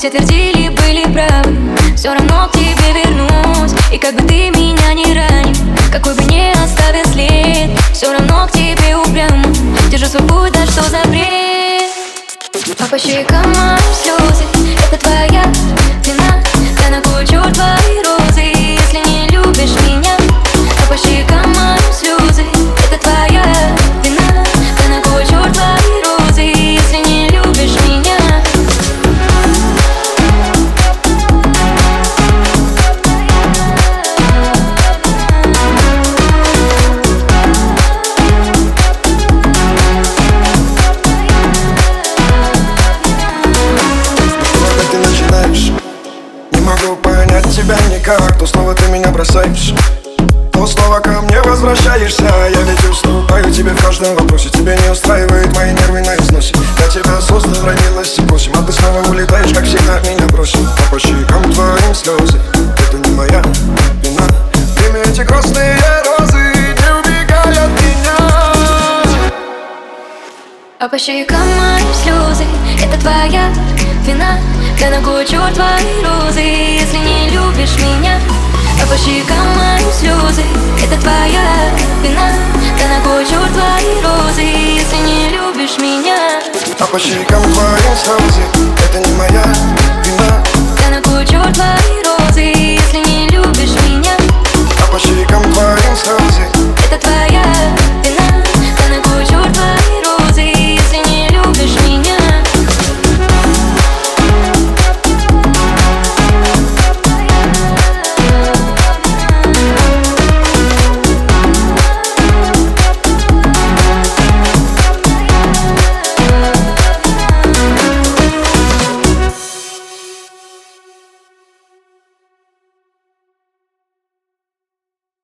Все твердили, были правы, все равно к тебе вернусь. И как бы ты меня не ранил, какой бы не оставил след, все равно к тебе упрямо держу свой путь, да что за бред. А по щекам моим слезы, это твоя вина. Я накручу твои розы, если не любишь меня. А по щекам моим слезы, это твоя вина. Я накручу твои розы, если не любишь меня. Тебя никак, то снова ты меня бросаешь, то снова ко мне возвращаешься. Я ведь уступаю тебе в каждом вопросе. Тебя не устраивает мои нервы на износе. Я тебя создал, родилась и просим, а ты снова улетаешь, как всегда меня бросил. А по щекам твоим слезы, это не моя вина. Прими эти красные розы, не убегай от меня. А по щекам моим слезы, это твоя вина. Я накручу твои розы, если не любишь меня. А по щекам моим слезы, это твоя вина. Я накручу твои розы, если не любишь меня. А по щекам твоим слезы, это не моя вина.